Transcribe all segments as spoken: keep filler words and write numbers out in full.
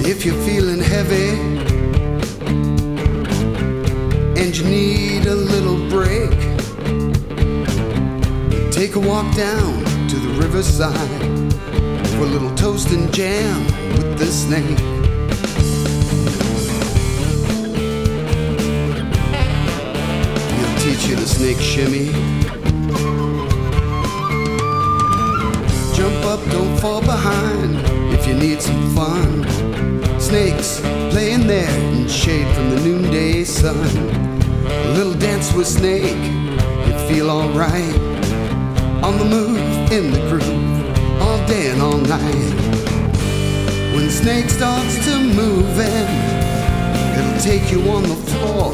If you're feeling heavy and you need a little break, take a walk down to the riverside for a little toast and jam with the snake. He'll teach you the snake shimmy. Jump up, don't fall behind if you need some fun. Snakes playing there in shade from the noonday sun. A little dance with Snake, you feel alright. On the move, in the groove, all day and all night. When Snake starts to moving, it'll take you on the floor.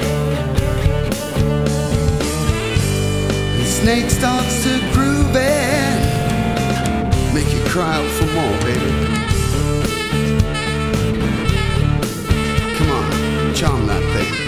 When Snake starts to grooving, make you cry out for more, baby. Come on, charm that thing.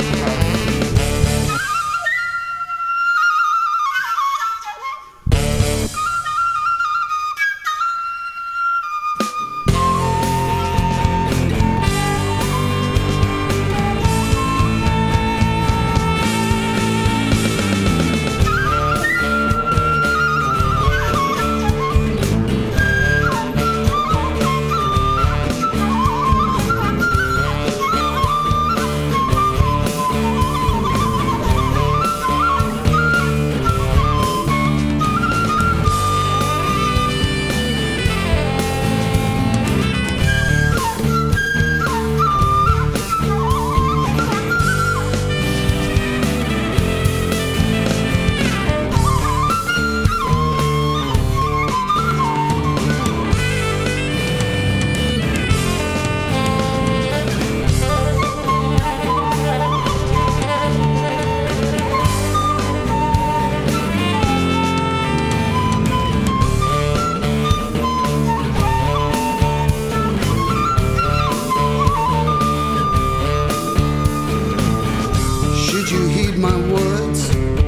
You heed my words,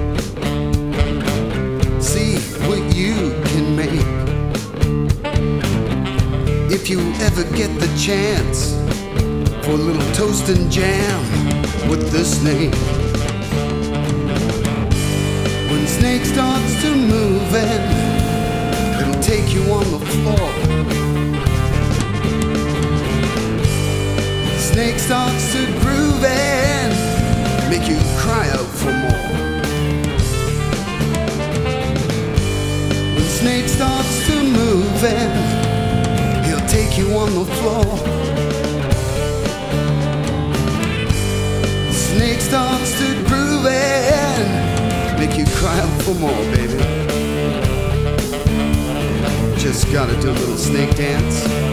see what you can make. If you ever get the chance for a little toast and jam with the snake. When Snake starts to moving, it'll take you on the floor. Snake starts to grooving, make you cry out for more. When Snake starts to moving, he'll take you on the floor. Snake starts to grooving, make you cry out for more, baby. Just gotta do a little snake dance.